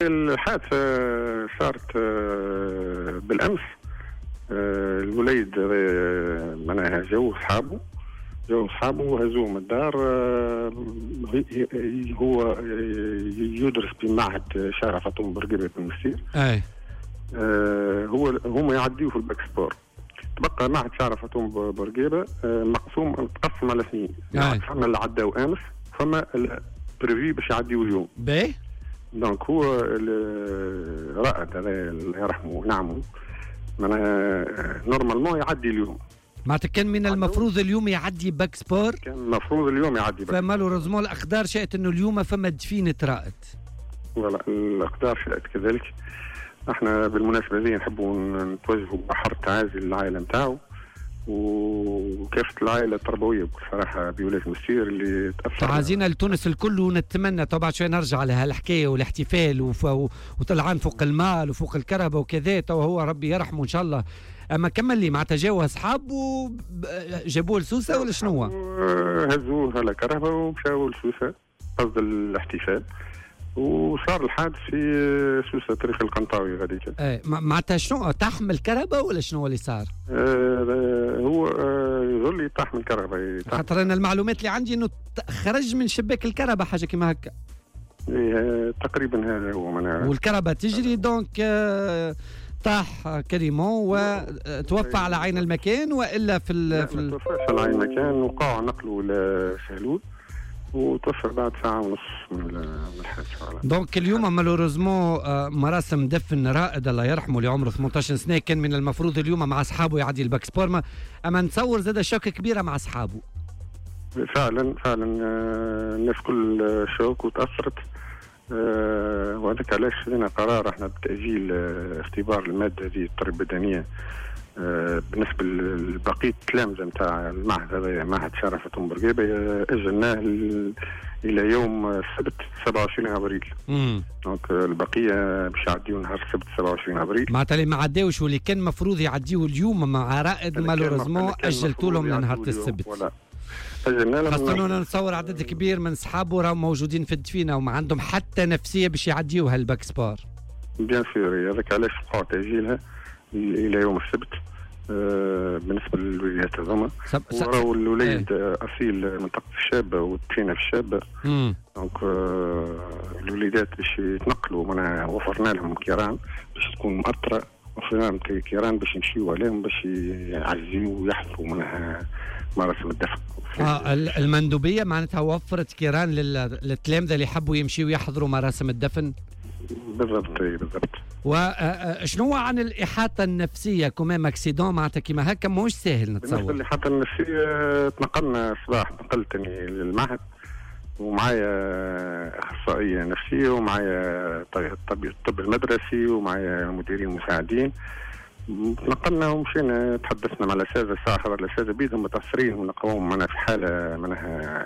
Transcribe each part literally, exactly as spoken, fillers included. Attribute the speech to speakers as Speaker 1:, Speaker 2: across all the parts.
Speaker 1: الحادثة صارت بالأمس. الوليد معناها جاو صحابه جاو صحابه وهزوه من الدار. هو يدرس بمعهد شارع فاطمة بورقيبة بالمسير.
Speaker 2: اي
Speaker 1: هو هم يعديوه في الباك سبور. تبقى معهد شارع فاطمة بورقيبة مقسوم متقسم على اثنين. فما اللي عداو امس فما بريفي باش يعديوه اليوم.
Speaker 2: باهي.
Speaker 1: دونك هو رائد هذا الله يرحمه نعمه معناها نورمالمون يعدي اليوم.
Speaker 2: معناتها كان من المفروض اليوم يعدي باك سبور.
Speaker 1: كان المفروض اليوم يعدي باك
Speaker 2: فما لورزمون الاقدار شاءت انه اليوم فما دفينة رائد.
Speaker 1: ولا الاقدار شاءت كذلك. احنا بالمناسبه هذه نحبوا نتوجهوا بحر تعازي للعائله نتاعو وكافه العائله التربويه بكل صراحه بولايه مسير اللي تاثر.
Speaker 2: تعازينا لتونس الكل ونتمنى طبعا شوي نرجع على هالحكايه والاحتفال وف... وطلعان فوق المال وفوق الكرهبه وكذا وهو ربي يرحمه ان شاء الله. اما كمل لي معناتها جاوا اصحاب وجابوه لسوسه ولا شنو؟
Speaker 1: هزوه على كرهبه ومشاو لسوسه قصد الاحتفال وصار الحادث في سوسه طريق القنطاوي غاديك.
Speaker 2: ايه معناتها شنو تحمل كرهبه ولا شنو اللي صار؟
Speaker 1: آه هو آه يظل لي تحمل كرهبه.
Speaker 2: خاطر انا المعلومات اللي عندي انه خرج من شباك الكرهبه حاجه كيما هكا.
Speaker 1: ايه تقريبا هذا هو معناها.
Speaker 2: والكرهبه تجري دونك آه طاح كريمون وتوفى على عين المكان والا في ال
Speaker 1: في ال... توفى على عين المكان وقاع نقله لشهلول وتوفى بعد ساعة ونص من الحادثة.
Speaker 2: دونك اليوم مالوريزمون مراسم دفن رائد الله يرحمه اللي عمره ثمانية عشر سنة كان من المفروض اليوم مع أصحابه يعدي الباك سبور. أما نتصور زاد شوكة كبيرة مع أصحابه.
Speaker 1: فعلا فعلا الناس كل شوك وتأثرت. أه وهذاك علاش خذينا قرار احنا بتأجيل اه اختبار المادة هذه التربية البدنية أه بالنسبة لبقية التلامذة نتاع المعهد هذا معهد شارع فاطمة بورقيبة أجلناه إلى يوم السبت سبعة وعشرين أبريل. دونك البقية باش يعديو نهار السبت سبعة وعشرين أبريل.
Speaker 2: معناتها اللي ما عداوش واللي كان المفروض يعديو اليوم مع رائد مالوريزمون أجلتوا لهم لنهار السبت. خاصة أنا نتصور عدد كبير من صحابه راهم موجودين في الدفينة وما عندهم حتى نفسية باش يعديوها الباك سبور.
Speaker 1: بيان سور هذاك علاش بقاو تأجيلها إلى يوم السبت. آه بالنسبة للوليدات هذوما وراهو الوليد آه. أصيل منطقة الشابة والدفينة في الشابة. دونك آه الوليدات باش يتنقلوا معناها وفرنا لهم كيران باش تكون مأطرة وفرنا لهم كيران باش يمشيوا عليهم باش يعزيوا ويحضروا معناها مراسم الدفن.
Speaker 2: اه المندوبيه معناتها وفرت كيران للتلامذه اللي حبوا يمشيوا يحضروا مراسم الدفن.
Speaker 1: بالضبط بالضبط.
Speaker 2: وشنو عن الإحاطة النفسية كمان اكسيدون معناتها كيما هكا ماهوش ساهل نتصور.
Speaker 1: بالنسبة للإحاطة النفسية تنقلنا الصباح نقلتني للمعهد ومعايا أخصائية نفسية ومعايا الطب المدرسي ومعايا مديرين مساعدين. نقلنا ومشينا تحدثنا مع الأساتذة الساعة خبر الأساتذة بيدهم متأثرين ونلقاهم معنا في حالة منها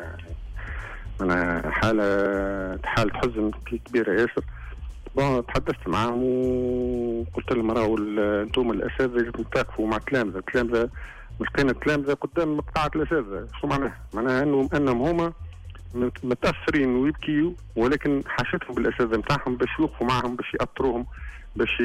Speaker 1: منها حالة حالة حزن كبيرة ياسر. تحدثت معهم وقلت لهم راهو انتم الاساتذه لازم تقفوا مع التلامذه، التلامذه لقينا التلامذه قدام قاعه الاساتذه. شو معناها؟ معناها انهم انهم هما متاثرين ويبكيوا ولكن حاجتهم بالاساتذه نتاعهم باش يوقفوا معهم باش ياثروهم باش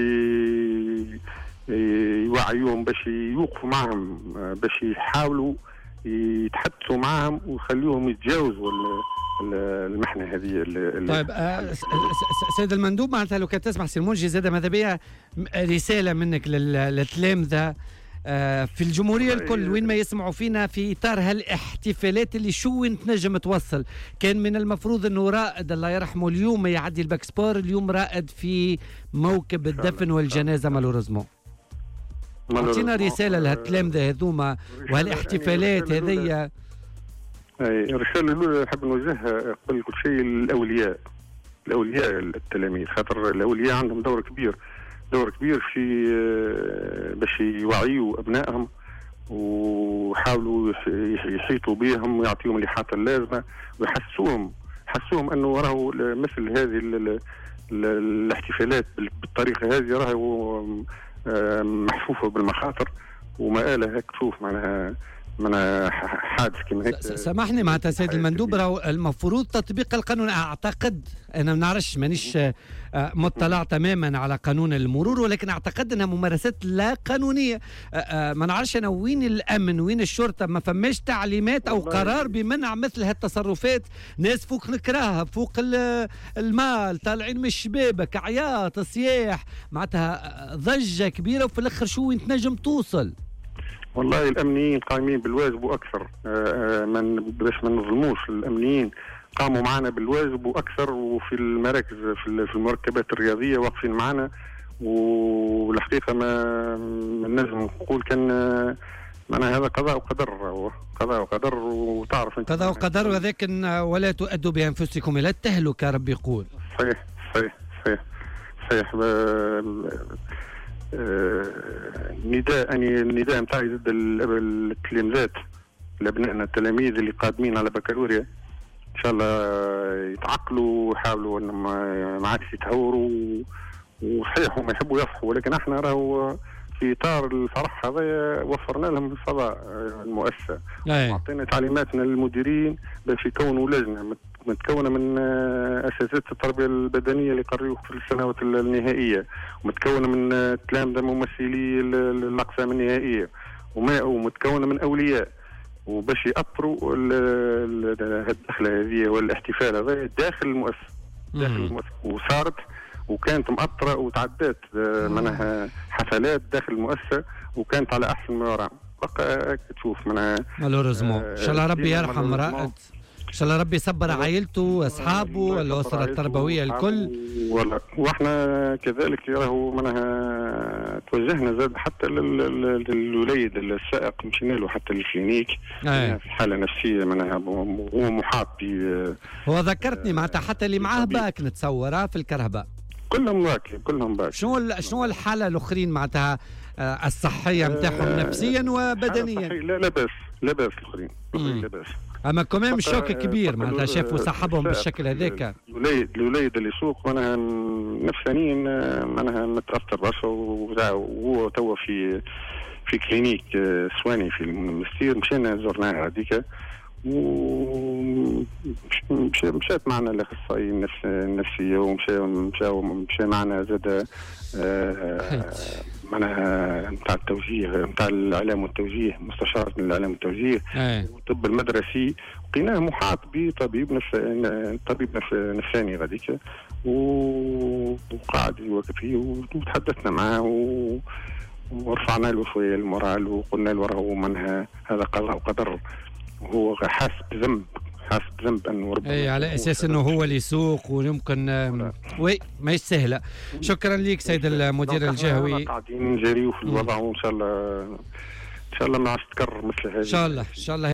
Speaker 1: يوعيوهم باش يوقفوا معهم باش يحاولوا يتحدثوا معهم ويخليهم يتجاوزوا المحنه هذه.
Speaker 2: طيب آه سيد المندوب معناتها لو كان تسمح سي المنجي زاد ماذا بيا رساله منك للتلامذه آه في الجمهوريه الكل وين ما يسمعوا فينا في اطار هالاحتفالات اللي شو وين تنجم توصل. كان من المفروض انه رائد الله يرحمه اليوم يعدي الباك سبور، اليوم رائد في موكب الدفن والجنازه مالوريزمون. اعطينا رساله لهالتلامذه هذوما وهالاحتفالات هذيا.
Speaker 1: اي الرساله الاولى نحب نوجهها قبل كل شيء للاولياء الاولياء التلاميذ، خاطر الاولياء عندهم دور كبير دور كبير في باش يوعيوا ابنائهم ويحاولوا يحيطوا بهم ويعطيهم الاحاطه اللازمه ويحسوهم حسوهم انه راهو مثل هذه الاحتفالات بالطريقه هذه راهو محفوفه بالمخاطر وما آله هيك تشوف معناها من حادث كما هيك.
Speaker 2: سامحني معناتها سيد المندوب، راهو المفروض تطبيق القانون. اعتقد انا ما نعرفش، مانيش مطلع تماما على قانون المرور، ولكن اعتقد انها ممارسات لا قانونيه. ما نعرفش انا وين الامن وين الشرطه، ما فماش تعليمات او قرار بمنع مثل هالتصرفات. ناس فوق نكراها، فوق المال، طالعين من الشبابك، عياط، صياح، معناتها ضجه كبيره، وفي الاخر شو وين تنجم توصل؟
Speaker 1: والله الامنيين قايمين بالواجب واكثر، من باش ما نظلموش الامنيين قاموا معنا بالواجب واكثر، وفي المراكز في المركبات الرياضيه واقفين معنا. والحقيقه ما نجم نقول كان معناها هذا قضاء وقدر، قضاء وقدر. وتعرف انت
Speaker 2: قضاء وقدر، ولكن ولا تؤدوا بانفسكم الى التهلكه، ربي يقول.
Speaker 1: صحيح صحيح صحيح صحيح. نداء يعني النداء نتاعي ضد التلامذات، لابنائنا التلاميذ اللي قادمين على بكالوريا، ان شاء الله يتعقلوا ويحاولوا انهم ما عادش يتهوروا. وصحيح هم يحبوا يفرحوا، ولكن احنا راهو في اطار الفرح هذا وفرنا لهم الفضاء المؤسسه، وعطينا تعليماتنا للمديرين باش يكونوا لجنه متكونه من اساتذه التربيه البدنيه اللي يقريوا في السنوات النهائيه، ومتكونه من تلامذه ممثلي الاقسام النهائيه، ومتكونه من اولياء، وباش يأطروا الدخله هذه والاحتفال هذا داخل المؤسسه داخل المؤسسه. وصارت وكانت مأطرة وتعدات منها حفلات داخل المؤسسة، وكانت على أحسن ما يرام. بقى تشوف منها
Speaker 2: مالوريزمون. إن شاء الله ربي يرحم رائد، إن شاء الله ربي يصبر عائلته وأصحابه والأسرة التربوية الكل.
Speaker 1: وإحنا كذلك راهو منها توجهنا زاد حتى للوليد السائق، مشينا له حتى للكلينيك في حالة نفسية منها، هو محاط ب.
Speaker 2: هو ذكرتني معناتها حتى اللي معاه باك نتصور في الكرهبة
Speaker 1: كلهم باك كلهم باك.
Speaker 2: شنو شنو الحالة الأخرين معناتها الصحية نتاعهم نفسيا وبدنيا؟
Speaker 1: لا لا باس لا باس الآخرين لا باس.
Speaker 2: اما كمان شوك كبير معناتها شافوا صحابهم بالشكل هذاك.
Speaker 1: الوليد الوليد اللي يسوق معناها نفسانيا معناها متاثر برشا، وهو توا في في كلينيك سواني في المستير. مشينا زرناه هذيك، و مشات معنا الاخصائي النفسيه، ومشى مشى مشى معنا زاد معناها نتاع التوجيه نتاع الاعلام والتوجيه، مستشار الاعلام والتوجيه والطب المدرسي. لقيناه محاط بطبيب نفس طبيب نفساني غاديك، وقاعد يواكب فيه، وتحدثنا معاه و... ورفعنا له شويه المورال، وقلنا له راهو منها هذا قضاء وقدر، وهو حاسس بذنب حاسس بذنب انه ربما
Speaker 2: اي على اساس انه هو اللي يسوق ويمكن وي ما سهله. شكرا لك سيد المدير الجهوي.
Speaker 1: قاعدين نجريو في الوضع، وان شاء الله ان شاء الله ما عادش تكرر مثل هذه.
Speaker 2: ان شاء الله ان شاء الله.